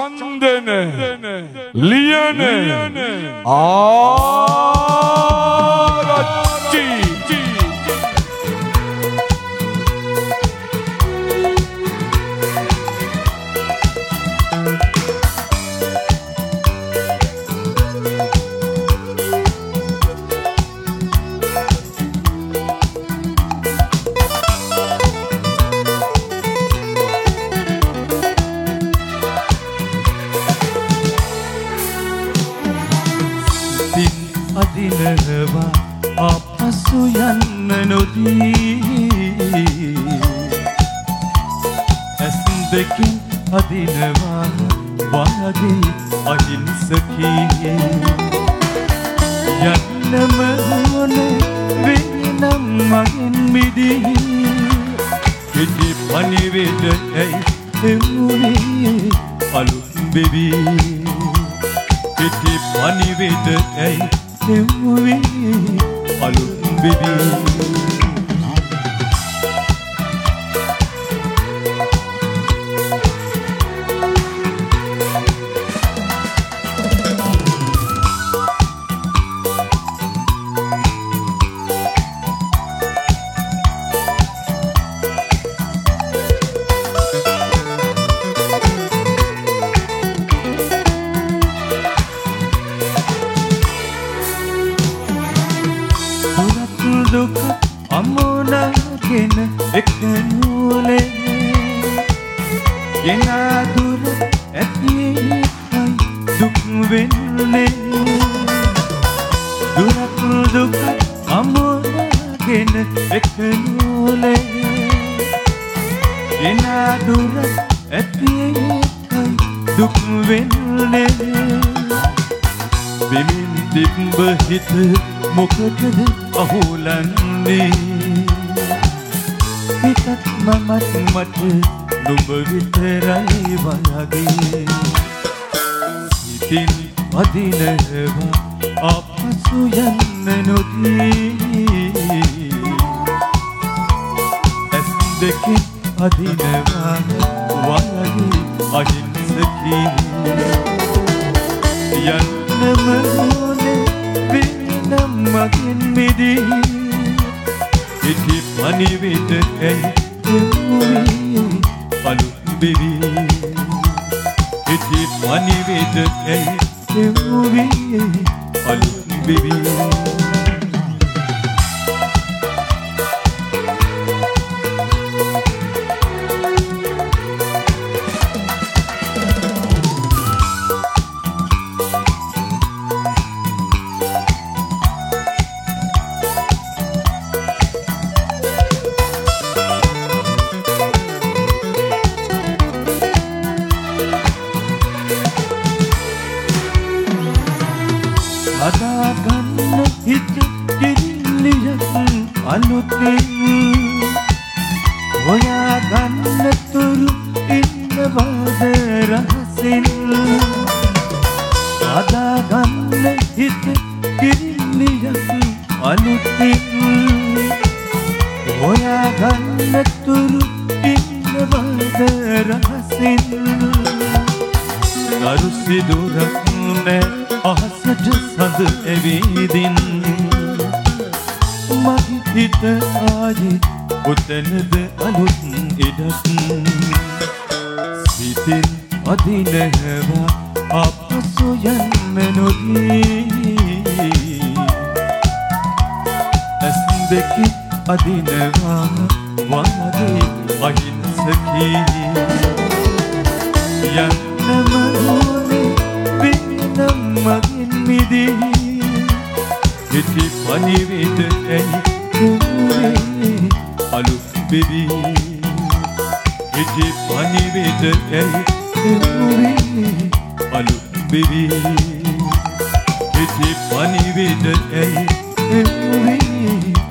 චන්දන ලියන ආරච්චි අදිනවා අපසු යන්න නොදී ඇස් දෙකින් අදිනවා වාගේ අහිංසකී යන්නම ඕනේ වෙනම් මගෙන් මිදී කිසි පණිවිඩ ඇයි එමුනේ අලුත් බෙබි කිසි පණිවිඩ ඇයි එමුනේ අලුත් බෙබි දුක අමුණගෙන එක නූලේ ගෙනා දුර ඇතියි දුක් වෙන්නේ දුක අමුණගෙන එක නූලේ ගෙනා දුර ඇතියි දුක් වෙන්නේ බිමින් තිබ්බ හිත මොකටද අහුලන්නේ පිටත් මමත් මට නුඹ විතරයි වගේ සිතින් අදිනවා අපසු යන්න නොදී ඇස් දෙකින් අදිනවා වගේ අහිංසකී යන්නම ඕනේ මගෙන් මිදී ඉති පණිවිඩ ඇයි එමුනේ අලුත් බෙබි ඉති පණිවිඩ ඇයි එමුනේ අලුත් බෙබි අදාගන්න හිත කිරිල්ලියක් අලුතින් හොයාගන්න තුරු ඉන්නවාද රහසින් අදාගන්න හිත කිරිල්ලියක් අලුතින් හොයාගන්න තුරු ඉන්නවාද රහසින් දරුසි දුරක් නෑ අහසට සඳ ඇවිදින් මගේ හිත ආයේ ඔතනද අලුත් ඉඩක් සිතින් අදිනවා අපසු යන්න නොදී ඇස් දෙකින් අදිනවා වාගේ අහිංසකී යන්නම ඕනේ මගෙන් මිදී ඉති පණිවිඩ ඇයි එමුනේ අලුත් බෙබි ඉති පණිවිඩ ඇයි එමුනේ අලුත් බෙබි ඉති පණිවිඩ ඇයි එමුනේ